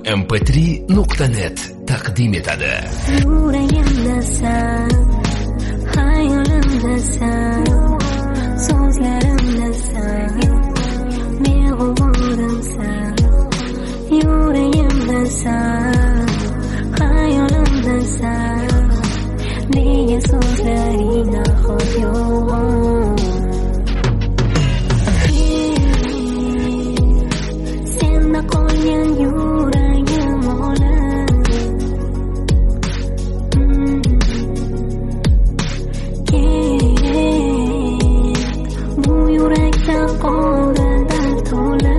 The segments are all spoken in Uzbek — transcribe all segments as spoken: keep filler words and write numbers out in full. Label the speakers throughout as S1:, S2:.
S1: em p три nuqta net taqdim etadi.
S2: Yuragimdasan, hayolimdasan, so'zlarimdasan, meg'uborimsan. Yuragimdasan, hayolimdasan, nega so'zlaring nahot yo'q? Senda qolgan yuragim olam. Bu yurakda qolgan dard to'la.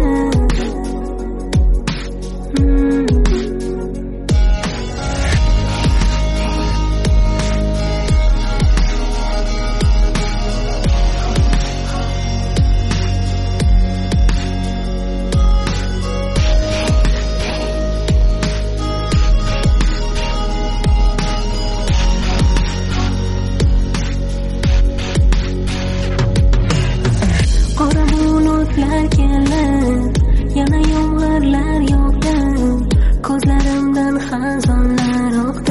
S2: Qora bulutlar kelib, yana yomg'irlar yog'di, ko'zlarimdan xazonlar oqdi.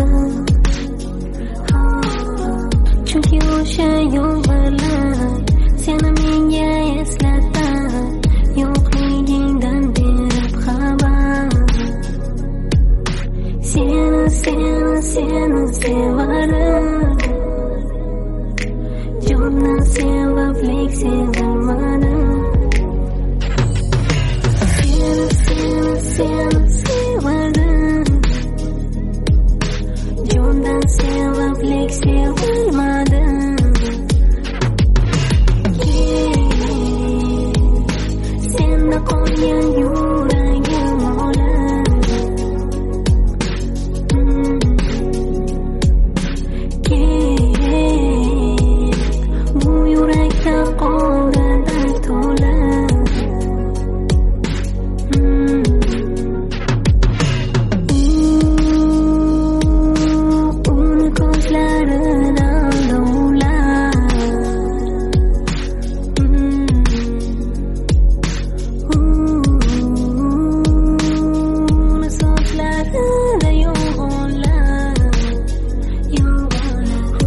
S2: Chunki o'sha yomg'irlar seni menga eslatdi, yo'qligingdan berib xabar. Seni, seni, seni sevarim. Jondan seviblik sevilmadim. Seni, seni, seni sevadim. Jondan seviblik sevilmadim. Senda qolgan yuragim olam. Bu yurakda qolgan dard to'la. Uni ko'zlaridan lovlar. Uni sochlarida yolg'onlar, yolg'onlar.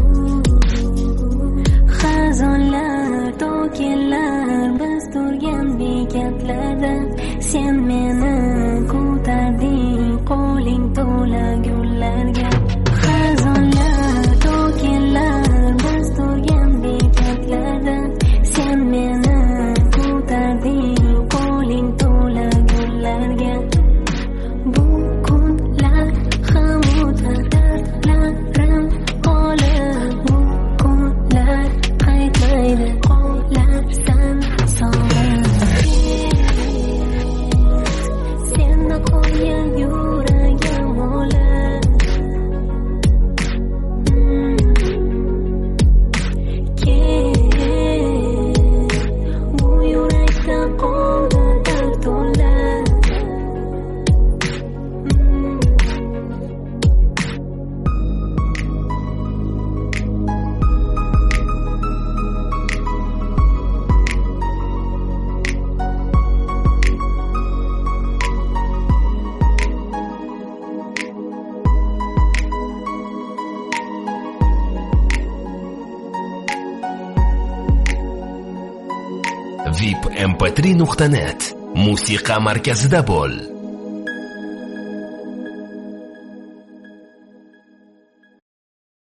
S2: Xazonlar, to'kinlar, biz turgan bekatlarda sen meni ko'tarding qo'ling to'la gullarga. Xazonlar, to'kinlar, biz turgan bekatlarda sen meni ko'tarding qo'ling to'la gullarga. Bu kunlar ham o'tar, dardlarim qolib, bu kunlar qaytmaydi, qolarsan sog'ib. Senda qolgan yuragim olam. Bu yurakda qolgan dard to'la.
S1: vip em p три nuqta net musiqa markazida bo'l.